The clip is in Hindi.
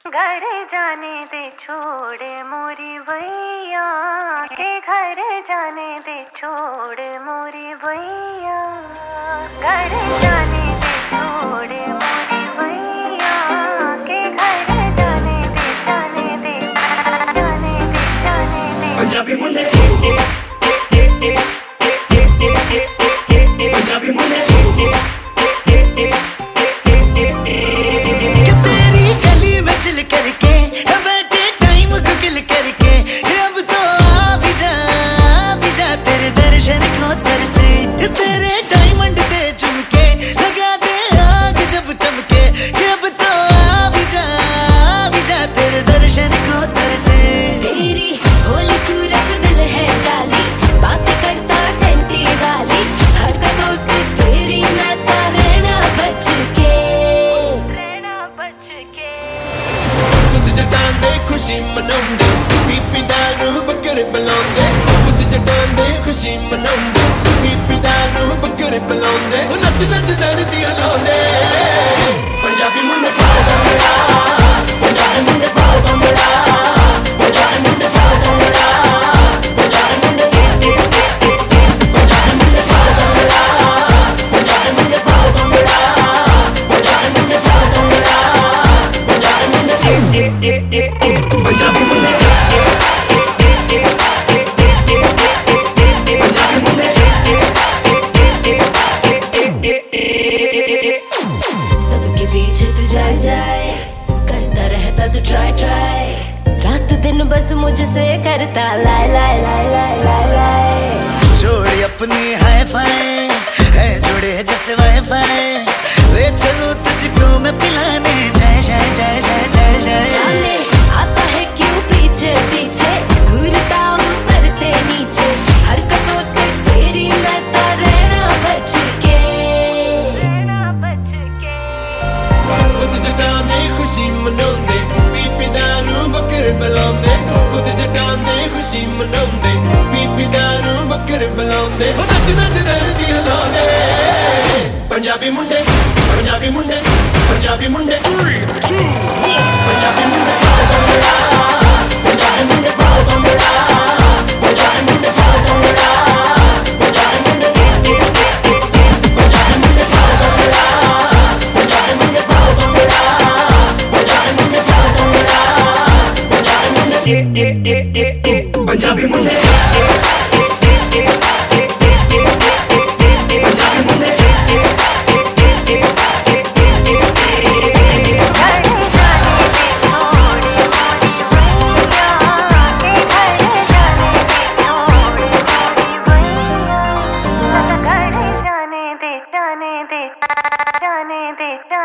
घर जाने दे छोड़ मोरी भैया के घर जाने दे छोड़ मोरी भैया घर जाने दे छोड़ मोरी भैया के घर जाने दे पंजाबी मुंडे पंजाबी मुंडे तेरी गली में चिल करके बैठे टाइम को किल करके अब तो आ भी जा तेरे दर्शन को तरसे तेरे डायमंड दे झुमके लगा दे आग जब चमके अब तो आ भी जा तेरे दर्शन को तरसे तेरी भोली सूरत दिल है जाली बात करता सेंटी वाली हरकतों से तेरी मैं तो रहना बच के तुझ जटान दे खुशी मनाउंदे पीपी दारू बकरे बुलाउंदे तुझ जटान दे खुशी मनाउंदे पीपी दारू बकरे बुलाउंदे नच नच दर्दी लाउंदे पंजाबी मुंडे पाओ बंगड़ा पंजाबी मुंडे पाओ बंगड़ा पंजाबी मुंडे पाओ बंगड़ा पंजाबी मुंडे पंजाबी मुंडे पाओ बंगड़ा पंजाबी मुंडे पाओ बंगड़ा पंजाबी मुंडे पाओ बंगड़ा पंजाबी मुंडे पंजाबी मुंडे सबके पीछे तू जाए करता रहता तू ट्राई रात दिन बस मुझसे करता लाए जोड़ी अपनी हाई फाई है जोड़े जैसे वाईफाई ले चलूं तुझको मैं पिलाने जाने आता है क्यों पीछे घूरता ऊपर से नीचे हरकतों से तेरी मैं तो रहना बच के पुत जटान दे खुशी मनाउंदे पीपी दारू बकरे बुलाउंदे पुत जटान दे खुशी मनाउंदे पीपी दारू बकरे बुलाउंदे नच नच दर्दी लाउंदे पंजाबी मुंडे पंजाबी मुंडे पंजाबी मुंडे 3, 2, 1 पंजाबी मुंडे पाओ बंगड़ा पंजाबी मुंडे पाओ बंगड़ा पंजाबी मुंडे पाओ बंगड़ा पंजाबी मुंडे पंजाबी मुंडे पाओ बंगड़ा पंजाबी मुंडे पाओ बंगड़ा पंजाबी मुंडे पाओ बंगड़ा पंजाबी मुंडे जाने दे